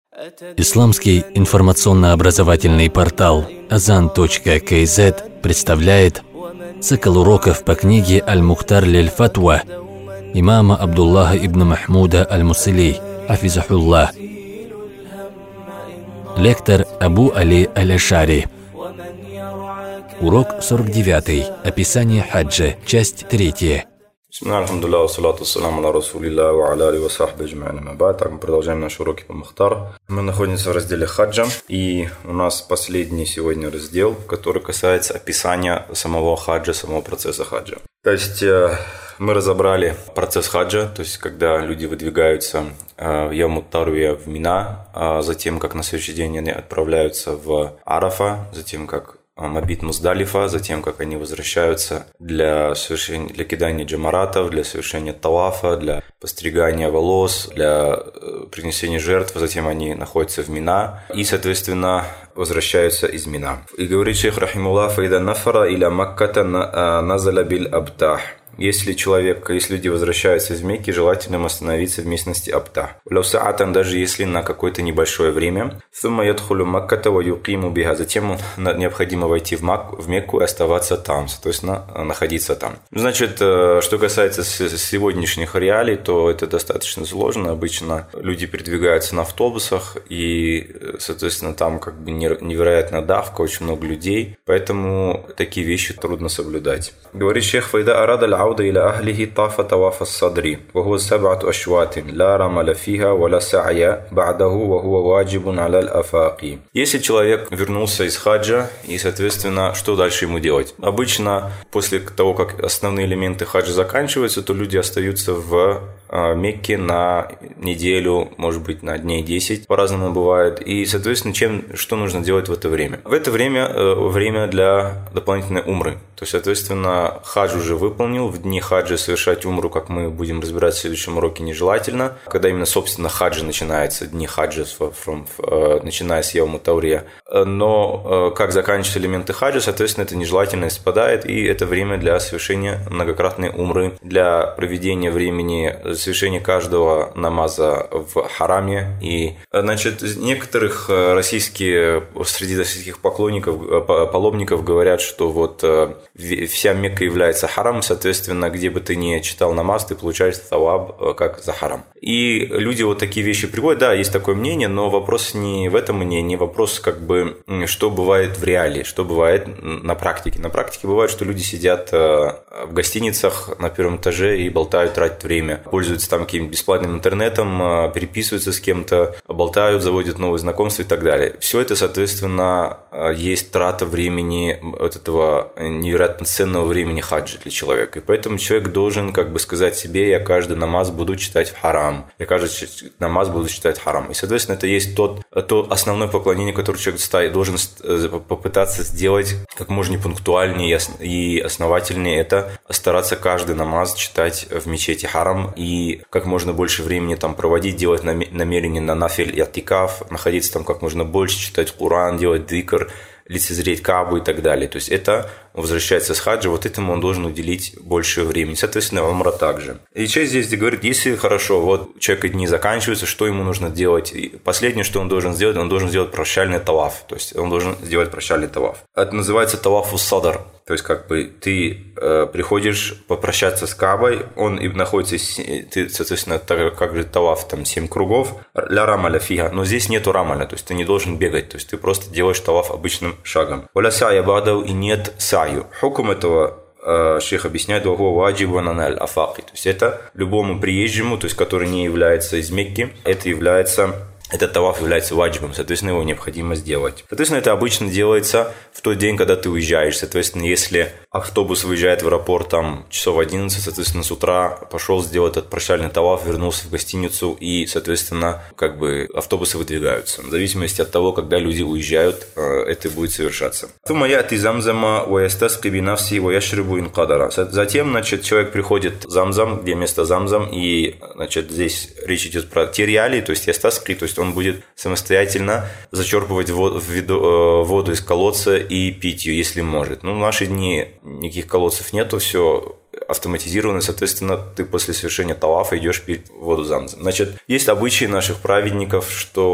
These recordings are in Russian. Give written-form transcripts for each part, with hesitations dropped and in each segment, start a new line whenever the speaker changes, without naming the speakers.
Исламский информационно-образовательный портал Azan.kz представляет цикл уроков по книге «Аль-Мухтар лиль-Фатва» имама Абдуллаха ибн Махмуда аль-Мусили, хафизахуллах. Лектор Абу Али аль-Ашари. Урок 49. Описание хаджа. Часть 3.
Мы продолжаем наши уроки по Мухтар. Мы находимся в разделе хаджа, и у нас последний сегодня раздел, который касается описания самого хаджа, самого процесса хаджа. То есть мы разобрали процесс хаджа, то есть когда люди выдвигаются в Йом ат-Тарвия в Мина, затем как на следующий день они отправляются в Арафа, затем как Мабит Муздалифа, затем как они возвращаются для кидания джамаратов, для совершения тавафа, для постригания волос, для принесения жертв, затем они находятся в Мина и, соответственно, возвращаются из Мина. И говорит шейх рахимуллах: «Фаида нафара иля Макката назаля биль абтах». Если люди возвращаются из Мекки, желательно им остановиться в местности Абтах. Даже если на какое-то небольшое время. Затем необходимо войти в Мекку и оставаться там, соответственно, находиться там. Значит, что касается сегодняшних реалий, то это достаточно сложно. Обычно люди передвигаются на автобусах, и, соответственно, там как бы невероятная давка, очень много людей, поэтому такие вещи трудно соблюдать. Говорит шейх: «Файда арада إلى أهله طاف طواف الصدر وهو 7 أشواط لا رمل فيها ولا سعي بعده وهو واجب على الآفاق». Если человек вернулся из хаджа, и, соответственно, что дальше ему делать? Обычно после того, как основные элементы хаджа заканчиваются, то люди остаются в Мекке на неделю, может быть, на дней 10, по-разному бывает. И, соответственно, что нужно делать в это время? В это время для дополнительной умры. То есть, соответственно, хадж уже выполнил. В дни хаджа совершать умру, как мы будем разбирать в следующем уроке, нежелательно. Когда именно, собственно, хаджа начинается, дни хаджа, начиная с Йом ат-Тарвия. Но как заканчиваются элементы хаджа, соответственно, это нежелательно спадает, и это время для совершения многократной умры, для проведения времени совершения каждого намаза в хараме. И, значит, некоторых среди российских паломников говорят, что вот вся Мекка является харамом, соответственно, где бы ты ни читал намаз, ты получаешь таваб как за харам. И люди вот такие вещи приводят, да, есть такое мнение, но вопрос не в этом мнении, вопрос как бы, что бывает в реалии, что бывает на практике. На практике бывает, что люди сидят в гостиницах на первом этаже и болтают, тратят время, пользуются там каким-то бесплатным интернетом, переписываются с кем-то, болтают, заводят новые знакомства и так далее. Все это, соответственно, есть трата времени, вот этого невероятно ценного времени хаджа для человека. И поэтому человек должен как бы сказать себе: я каждый намаз буду читать в харам, я каждый намаз буду читать в харам. И, соответственно, это есть то основное поклонение, которое человек должен попытаться сделать как можно пунктуальнее и основательнее. Это стараться каждый намаз читать в мечети харам и как можно больше времени там проводить, делать намерение на нафиль и атикаф, находиться там как можно больше, читать Куран, делать дикр, лицезреть Каабу и так далее. То есть это возвращается с хаджа, вот этому он должен уделить больше времени. Соответственно, умра также. И часть здесь говорит: если хорошо, вот у человека дни заканчиваются, что ему нужно делать? И последнее, что он должен сделать прощальный таваф. То есть он должен сделать прощальный таваф. Это называется таваф ус-садр. То есть как бы ты приходишь попрощаться с Каабой, он и находится, ты, соответственно, как же таваф, там 7 кругов, ля рамаля фига, но здесь нету рамаля, то есть ты не должен бегать, то есть ты просто делаешь таваф обычным шагом. Валя сая бадау, и нет саю. Хукум этого шейх объясняет: то есть это любому приезжему, то есть который не является из Мекки, этот таваф является ваджибом, соответственно, его необходимо сделать. Соответственно, это обычно делается в тот день, когда ты уезжаешь. Соответственно, если автобус выезжает в аэропорт там часов 11, соответственно, с утра пошел, сделал этот прощальный таваф, вернулся в гостиницу, и, соответственно, как бы автобусы выдвигаются. В зависимости от того, когда люди уезжают, это будет совершаться. Затем, значит, человек приходит в Замзам, где место Замзам, и, значит, здесь речь идет про те реалии, то есть ястаски, то есть он будет самостоятельно зачерпывать воду из колодца и пить ее, если может. Ну, в наши дни никаких колодцев нету, все автоматизированы, соответственно, ты после совершения талафа идешь пить воду Замзам. Значит, есть обычаи наших праведников, что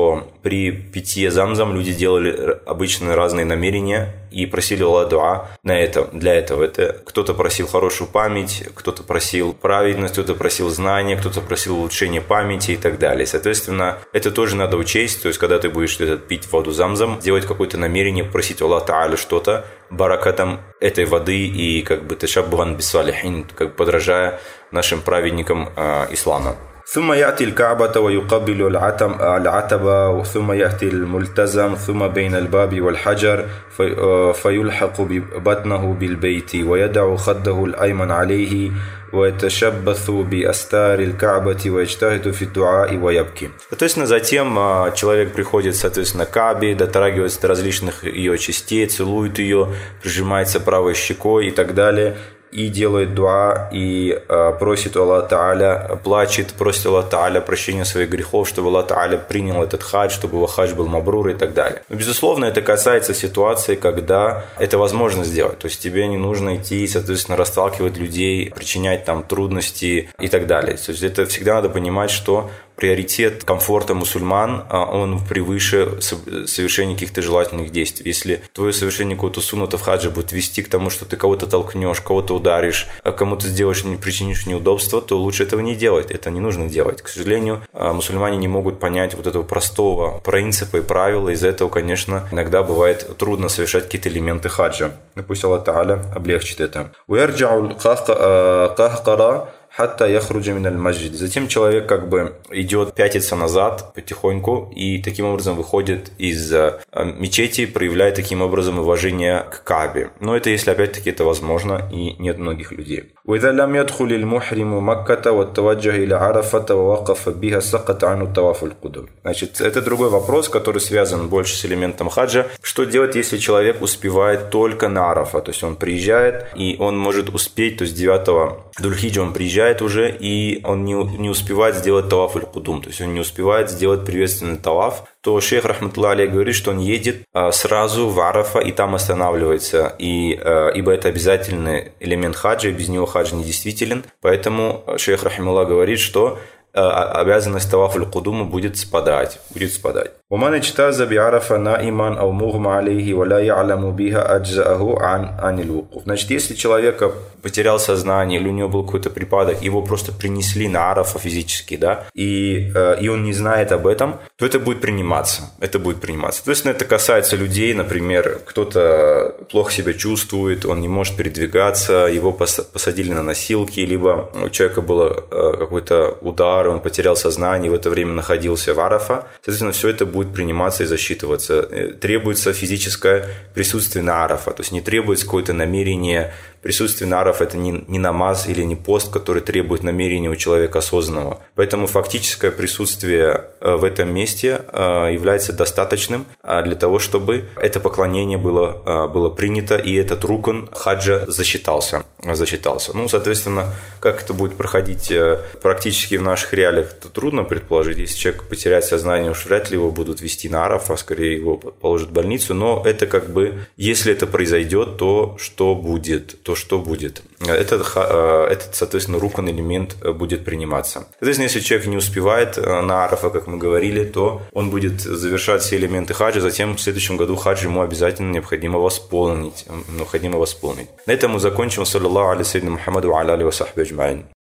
при питье замзам люди делали обычно разные намерения и просили Аллаха дуа для этого. Это кто-то просил хорошую память, кто-то просил праведность, кто-то просил знания, кто-то просил улучшение памяти и так далее. Соответственно, это тоже надо учесть. То есть, когда ты будешь пить воду замзам, делать какое-то намерение, просить Аллаха Тааля что-то, баракатом этой воды и как бы ташаббуган бис-салихин, как бы подражая нашим праведникам ислама. ثم يأتي الكعبة ويقبل العتبة ثم يأتي الملتزم ثم بين الباب والحجر فيلحق بطنه بالبيت ويدع خده الأيمن عليه ويتشبث بأستار الكعبة ويجتهد في الدعاء ويبكي. Соответственно, затем человек приходит, соответственно, к Каабе, дотрагивается до различных ее частей, целует ее, прижимается правой щекой и так далее. И делает дуа, и просит Аллаха Тааля, плачет, просит Аллаха Тааля прощения своих грехов, чтобы Аллах Тааля принял этот хадж, чтобы его хадж был мабрур и так далее. Но, безусловно, это касается ситуации, когда это возможно сделать. То есть тебе не нужно идти, соответственно, расталкивать людей, причинять там трудности и так далее. То есть это всегда надо понимать, что приоритет комфорта мусульман, он превыше совершения каких-то желательных действий. Если твое совершение какого-то сунната в хаджа будет вести к тому, что ты кого-то толкнешь, кого-то ударишь, кому-то сделаешь, причинишь неудобство, то лучше этого не делать. Это не нужно делать. К сожалению, мусульмане не могут понять вот этого простого принципа и правила. Из-за этого, конечно, иногда бывает трудно совершать какие-то элементы хаджа. Пусть Аллах Тааля облегчит это. Затем человек как бы идет, пятится назад потихоньку и таким образом выходит из мечети, проявляет таким образом уважение к Каабе. Но это если опять-таки это возможно и нет многих людей. Значит, это другой вопрос, который связан больше с элементом хаджа. Что делать, если человек успевает только на Арафа? То есть он приезжает и он может успеть, то есть 9 Дуль-Хиджа он приезжает уже, и он не успевает сделать таваф аль-Кудум, то есть он не успевает сделать приветственный таваф, то шейх рахматуллахи алейхи говорит, что он едет сразу в Арафа и там останавливается, ибо это обязательный элемент хаджа, и без него хадж недействителен, поэтому шейх рахимуллах говорит, что обязанность таваф аль-Кудума будет спадать. ومن اجتاز بعرفة نائما أو مغمى عليه ولا يعلم بها أجزأه عن الوقوف. Значит, если человека потерял сознание или у него был какой-то припадок, его просто принесли на Арафа физически, да, и он не знает об этом, то это будет приниматься. Соответственно, это касается людей, например, кто-то плохо себя чувствует, он не может передвигаться, его посадили на носилки, либо у человека был какой-то удар, он потерял сознание, в это время находился в Арафа. Соответственно, все это будет приниматься и засчитываться. Требуется физическое присутствие на Арафа, то есть не требуется какое-то намерение. Присутствие на Арафа – это не намаз или не пост, который требует намерения у человека осознанного. Поэтому фактическое присутствие в этом месте является достаточным для того, чтобы это поклонение было принято, и этот рукн хаджа засчитался. Ну, соответственно, как это будет проходить практически в наших реалиях, это трудно предположить. Если человек потеряет сознание, уж вряд ли его будут вести на Араф, а скорее его положат в больницу. Но это как бы, если это произойдет, то что будет? Этот, соответственно, рукн элемент будет приниматься. Соответственно, если человек не успевает на Арафа, как мы говорили, то он будет завершать все элементы хаджа, затем в следующем году хадж ему обязательно необходимо восполнить. На этом мы закончим. Саллаллаху алейхи Мухаммаду ва аля алейхи ва сахби аджмаин.